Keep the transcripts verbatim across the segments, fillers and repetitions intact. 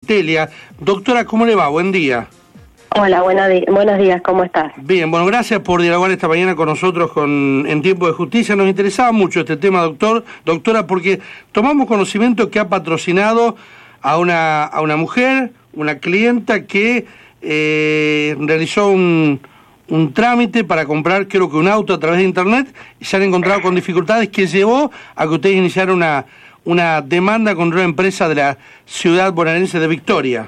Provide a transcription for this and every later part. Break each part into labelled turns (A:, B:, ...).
A: Antelia. Doctora, ¿cómo le va? Buen día.
B: Hola, buenos, di buenos días, ¿cómo estás?
A: Bien, bueno, gracias por dialogar esta mañana con nosotros con en Tiempo de Justicia. Nos interesaba mucho este tema, doctor, doctora, porque tomamos conocimiento que ha patrocinado a una, a una mujer, una clienta que eh, realizó un, un trámite para comprar, creo que un auto a través de internet, y se han encontrado con dificultades que llevó a que ustedes iniciaran una, una demanda contra una empresa de la ciudad bonaerense de Victoria.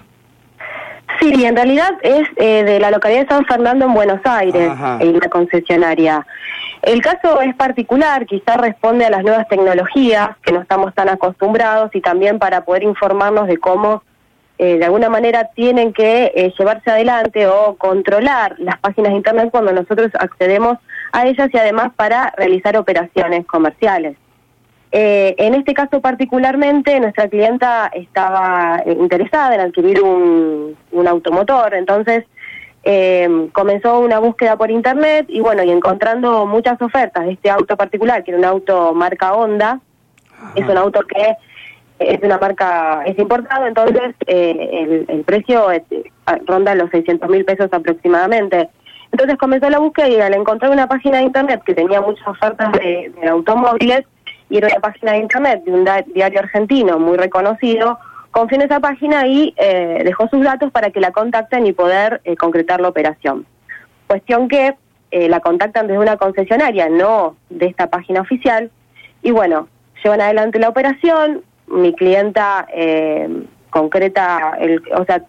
B: Sí, en realidad es eh, de la localidad de San Fernando en Buenos Aires, en la concesionaria. El caso es particular, quizás responde a las nuevas tecnologías, que no estamos tan acostumbrados, y también para poder informarnos de cómo eh, de alguna manera tienen que eh, llevarse adelante o controlar las páginas de internet cuando nosotros accedemos a ellas, y además para realizar operaciones comerciales. Eh, en este caso particularmente, nuestra clienta estaba interesada en adquirir un, un automotor, entonces eh, comenzó una búsqueda por internet y bueno, y encontrando muchas ofertas de este auto particular, que era un auto marca Honda. Ajá. Es un auto que es una marca, es importado, entonces eh, el, el precio es, ronda los seiscientos mil pesos aproximadamente. Entonces comenzó la búsqueda y al encontrar una página de internet que tenía muchas ofertas de, de automóviles, y era una página de internet de un diario argentino muy reconocido, confió en esa página y eh, dejó sus datos para que la contacten y poder eh, concretar la operación. Cuestión que eh, la contactan desde una concesionaria, no de esta página oficial, y bueno, llevan adelante la operación. Mi clienta eh, concreta, el, o sea,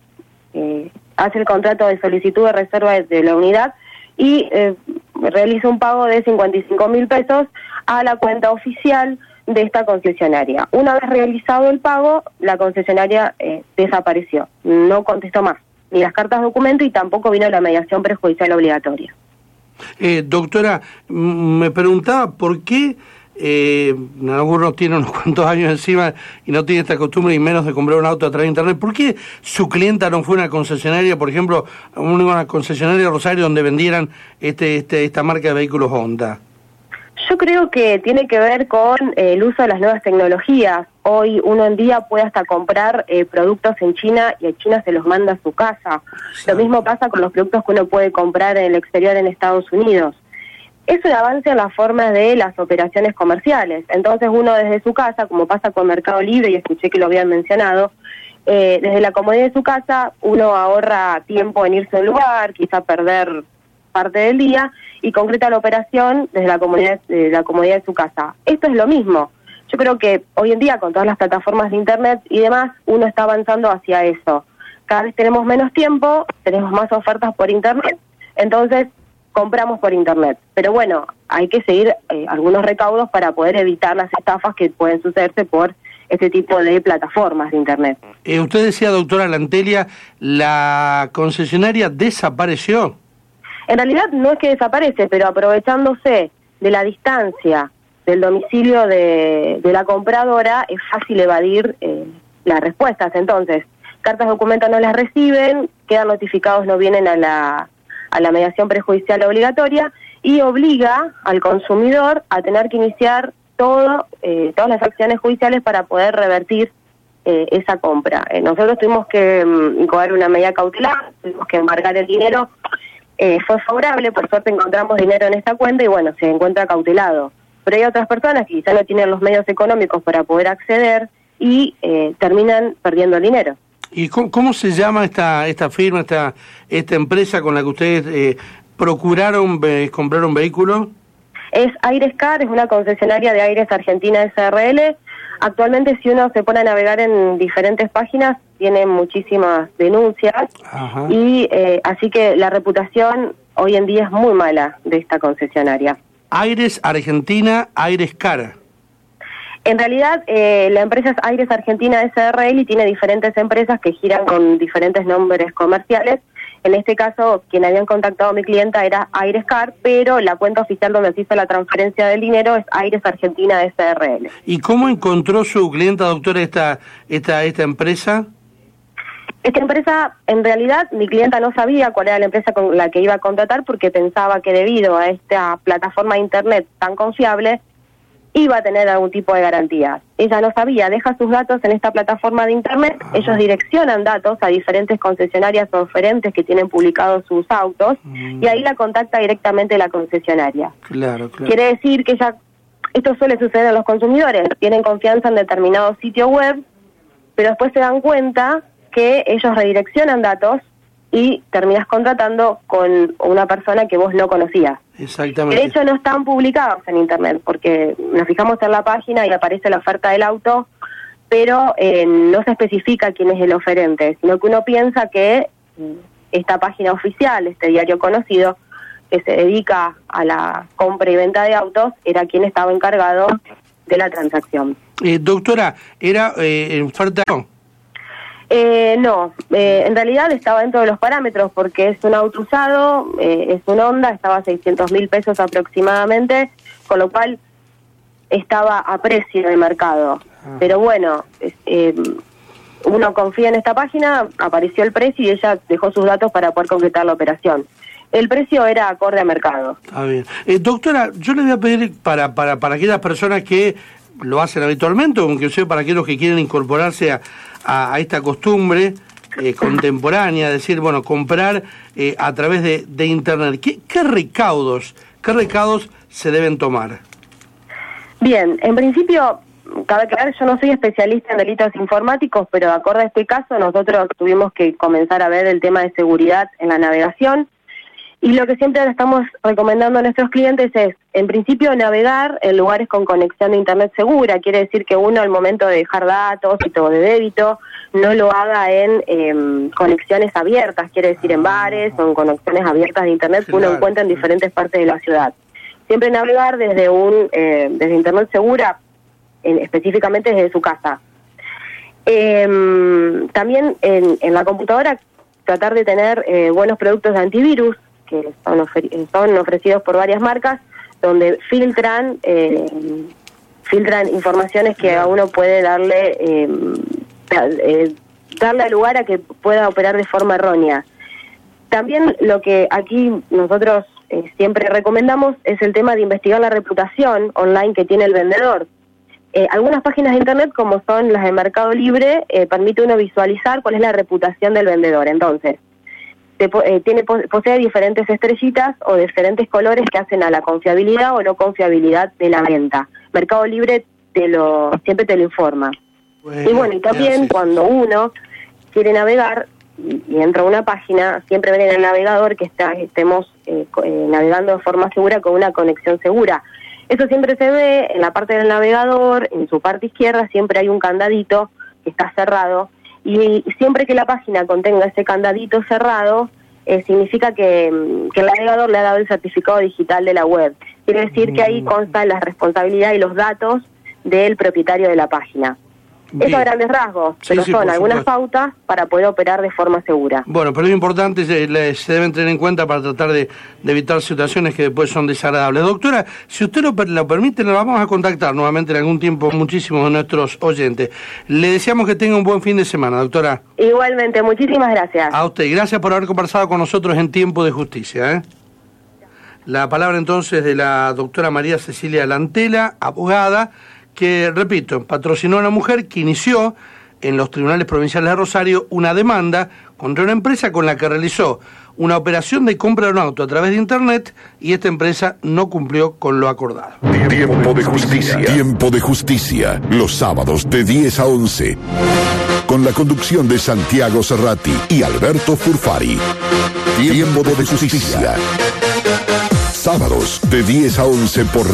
B: eh, hace el contrato de solicitud de reserva de, de la unidad y eh, realiza un pago de cincuenta y cinco mil pesos a la cuenta oficial de esta concesionaria. Una vez realizado el pago, la concesionaria eh, desapareció, no contestó más, ni las cartas de documento y tampoco vino la mediación prejudicial obligatoria.
A: Eh, doctora, me preguntaba por qué eh, algunos tienen unos cuantos años encima y no tienen esta costumbre y menos de comprar un auto a través de internet. ¿Por qué su clienta no fue a una concesionaria, por ejemplo, a una concesionaria de Rosario donde vendieran este, este esta marca de vehículos Honda?
B: Yo creo que tiene que ver con eh, el uso de las nuevas tecnologías. Hoy uno en día puede hasta comprar eh, productos en China y en China se los manda a su casa. Sí. Lo mismo pasa con los productos que uno puede comprar en el exterior en Estados Unidos. Es un avance en la forma de las operaciones comerciales. Entonces uno desde su casa, como pasa con Mercado Libre, y escuché que lo habían mencionado, eh, desde la comodidad de su casa uno ahorra tiempo en irse a un lugar, quizá perder parte del día, y concreta la operación desde la comodidad, de la comodidad de su casa. Esto es lo mismo. Yo creo que hoy en día con todas las plataformas de internet y demás, uno está avanzando hacia eso. Cada vez tenemos menos tiempo, tenemos más ofertas por internet, entonces compramos por internet. Pero bueno, hay que seguir eh, algunos recaudos para poder evitar las estafas que pueden sucederse por este tipo de plataformas de internet.
A: Eh, usted decía, doctora Antelia, la concesionaria desapareció.
B: En realidad no es que desaparece, pero aprovechándose de la distancia del domicilio de, de la compradora, es fácil evadir eh, las respuestas. Entonces, cartas de documento no las reciben, quedan notificados, no vienen a la, a la mediación prejudicial obligatoria, y obliga al consumidor a tener que iniciar todo, eh, todas las acciones judiciales para poder revertir eh, esa compra. Eh, nosotros tuvimos que um, incoar una medida cautelar, tuvimos que embargar el dinero. Eh, fue favorable, por suerte encontramos dinero en esta cuenta y bueno, se encuentra cautelado. Pero hay otras personas que quizá no tienen los medios económicos para poder acceder y eh, terminan perdiendo el dinero.
A: ¿Y cómo, cómo se llama esta esta firma, esta esta empresa con la que ustedes eh, procuraron eh, comprar un vehículo?
B: Es Airescar, es una concesionaria de Aires Argentina S R L. Actualmente, si uno se pone a navegar en diferentes páginas, tiene muchísimas denuncias. Ajá. y eh, así que la reputación hoy en día es muy mala de esta concesionaria.
A: Aires Argentina, Airescar.
B: En realidad, eh, la empresa es Aires Argentina S R L y tiene diferentes empresas que giran con diferentes nombres comerciales. En este caso, quien habían contactado a mi clienta era Airescar, pero la cuenta oficial donde se hizo la transferencia del dinero es Aires Argentina S R L.
A: ¿Y cómo encontró su clienta, doctora, esta, esta, esta empresa?
B: Esta empresa, en realidad, mi clienta no sabía cuál era la empresa con la que iba a contratar porque pensaba que debido a esta plataforma de internet tan confiable, iba a tener algún tipo de garantía. Ella no sabía, deja sus datos en esta plataforma de internet, Ajá. ellos direccionan datos a diferentes concesionarias o oferentes que tienen publicados sus autos, mm. y ahí la contacta directamente la concesionaria.
A: Claro, claro.
B: Quiere decir que ya, esto suele suceder a los consumidores, tienen confianza en determinado sitio web, pero después se dan cuenta que ellos redireccionan datos y terminas contratando con una persona que vos no conocías.
A: Exactamente.
B: De hecho, no están publicados en internet, porque nos fijamos en la página y aparece la oferta del auto, pero eh, no se especifica quién es el oferente, sino que uno piensa que esta página oficial, este diario conocido, que se dedica a la compra y venta de autos, era quien estaba encargado de la transacción.
A: Eh, doctora, ¿era eh, oferta?
B: Eh, no, eh, en realidad estaba dentro de los parámetros porque es un auto usado, eh, es un Honda, estaba a seiscientos mil pesos aproximadamente, con lo cual estaba a precio de mercado. Ah. Pero bueno, eh, uno confía en esta página, apareció el precio y ella dejó sus datos para poder concretar la operación. El precio era acorde a mercado.
A: Está bien. Eh, doctora, yo le voy a pedir para, para, para aquellas personas que lo hacen habitualmente, o inclusive para aquellos que quieren incorporarse a, a, a esta costumbre eh, contemporánea, es decir, bueno, comprar eh, a través de, de Internet. ¿Qué, qué recaudos, qué recaudos se deben tomar?
B: Bien, en principio, cabe aclarar, yo no soy especialista en delitos informáticos, pero acorde a este caso, nosotros tuvimos que comenzar a ver el tema de seguridad en la navegación. Y lo que siempre estamos recomendando a nuestros clientes es, en principio, navegar en lugares con conexión de Internet segura. Quiere decir que uno, al momento de dejar datos y todo de débito, no lo haga en eh, conexiones abiertas, quiere decir en bares o en conexiones abiertas de Internet que uno encuentra en diferentes partes de la ciudad. Siempre navegar desde un eh, desde Internet segura, en, específicamente desde su casa. Eh, también en, en la computadora, tratar de tener eh, buenos productos de antivirus, que son, ofre son ofrecidos por varias marcas, donde filtran eh, filtran informaciones que a uno puede darle eh, eh, darle lugar a que pueda operar de forma errónea. También lo que aquí nosotros eh, siempre recomendamos es el tema de investigar la reputación online que tiene el vendedor. Eh, algunas páginas de internet, como son las de Mercado Libre, eh, permite uno visualizar cuál es la reputación del vendedor. Entonces, Te, eh, tiene posee diferentes estrellitas o diferentes colores que hacen a la confiabilidad o no confiabilidad de la venta. Mercado Libre te lo siempre te lo informa. Bueno, y bueno, y también cuando uno quiere navegar y, y entra a una página, siempre ven en el navegador que está, estemos eh, eh, navegando de forma segura con una conexión segura. Eso siempre se ve en la parte del navegador, en su parte izquierda siempre hay un candadito que está cerrado. Y siempre que la página contenga ese candadito cerrado, eh, significa que, que el navegador le ha dado el certificado digital de la web. Quiere decir que ahí constan la responsabilidad y los datos del propietario de la página. Bien. Eso a grandes rasgos, sí, pero sí, son algunas pautas para poder operar de forma segura.
A: Bueno, pero es importante, se, se deben tener en cuenta para tratar de, de evitar situaciones que después son desagradables. Doctora, si usted lo, lo permite, nos vamos a contactar nuevamente en algún tiempo muchísimos de nuestros oyentes. Le deseamos que tenga un buen fin de semana, doctora.
B: Igualmente, muchísimas gracias.
A: A usted, gracias por haber conversado con nosotros en Tiempo de Justicia. ¿eh? La palabra entonces de la doctora María Cecilia Lantela, abogada, que, repito, patrocinó a una mujer que inició en los tribunales provinciales de Rosario una demanda contra una empresa con la que realizó una operación de compra de un auto a través de Internet y esta empresa no cumplió con lo acordado.
C: Tiempo de Justicia. Tiempo de Justicia. Los sábados de diez a once. Con la conducción de Santiago Serrati y Alberto Furfari. Tiempo de Justicia. Sábados de diez a once por